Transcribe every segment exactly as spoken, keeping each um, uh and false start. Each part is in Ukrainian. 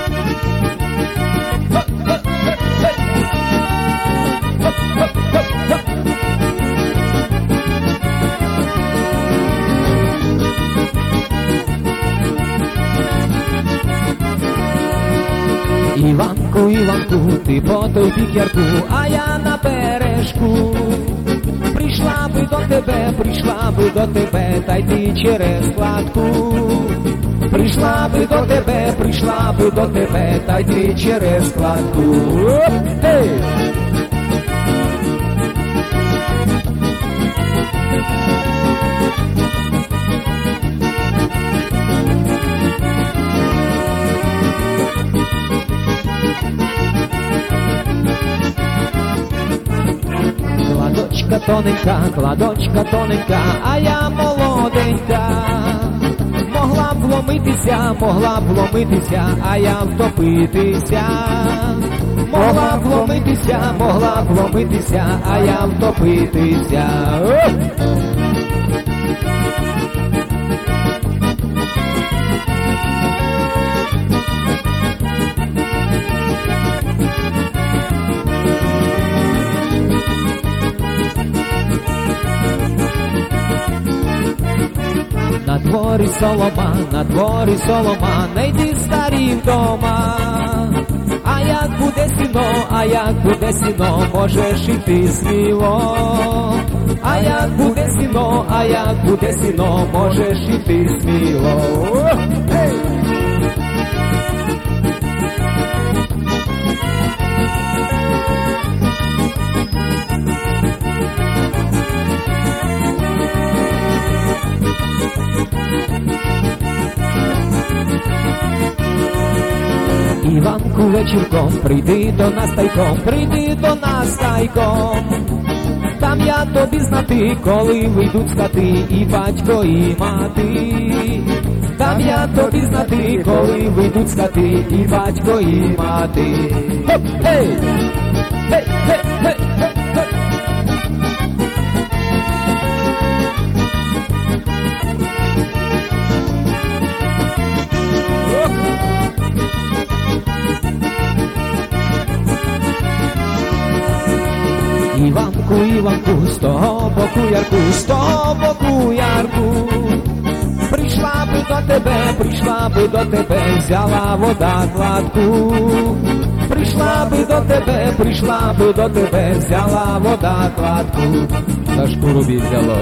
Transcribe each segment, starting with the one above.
Іванку, Іванку, ти по той бік ярку, а я на бережку. Прийшла би до тебе, прийшла би до тебе, та й ти через складку. Прийшла би до тебе, прийшла би до тебе, та й ти через складку. Hey! Кладочка тоненька, кладочка тоненька, а я молоденька. Могла б вломитися, могла б вломитися, а я втопитися. Могла б вломитися, могла б вломитися, а я втопитися. На дворі солома, на дворі солома, не йди старі вдома. А як буде сіно, а як буде сіно, можеш іти сміло. А як буде сіно, а як буде сіно, можеш іти сміло. Hey! Іванку вечірком, прийди до нас тайком, прийди до нас тайком. Там я тобі знати, коли вийдуть з хати і батько, і мати. Там я тобі знати, коли вийдуть з хати і батько, і мати. Хоп, гей! Гей, гей, гей, гей, гей! Іванку, Іванку, з того боку ярку, з того боку ярку. Прийшла би до тебе, прийшла би до тебе, взяла вода кладку. Прийшла би до тебе, прийшла би до тебе, взяла вода кладку. На шкуру бі взяло.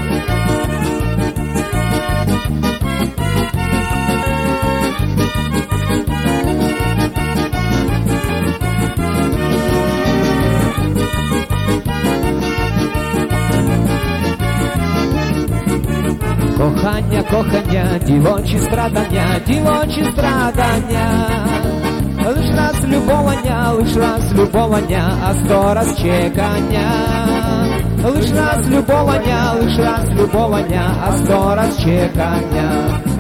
Кохання, кохання, дівочі страдання, дівочі страдання. Лиш раз любовання, лиш раз любовання, а сто раз чекання. Лиш раз любовання, лиш раз любовання, а сто раз чекання.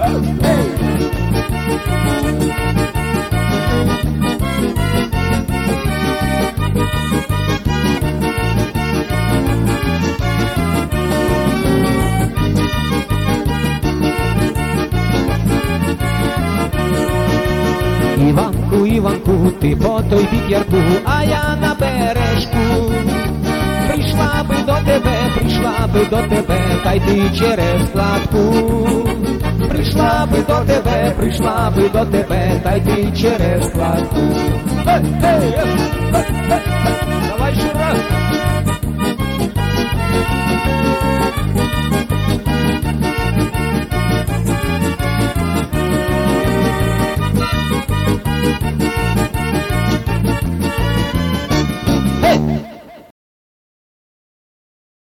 Іванку, Іванку, ти по той бік ярку, а я на бережку. Прийшла би до тебе, прийшла би до тебе, та й ти через складку. Прийшла би до тебе, прийшла би до тебе, та й ти через складку. Давай ще раз!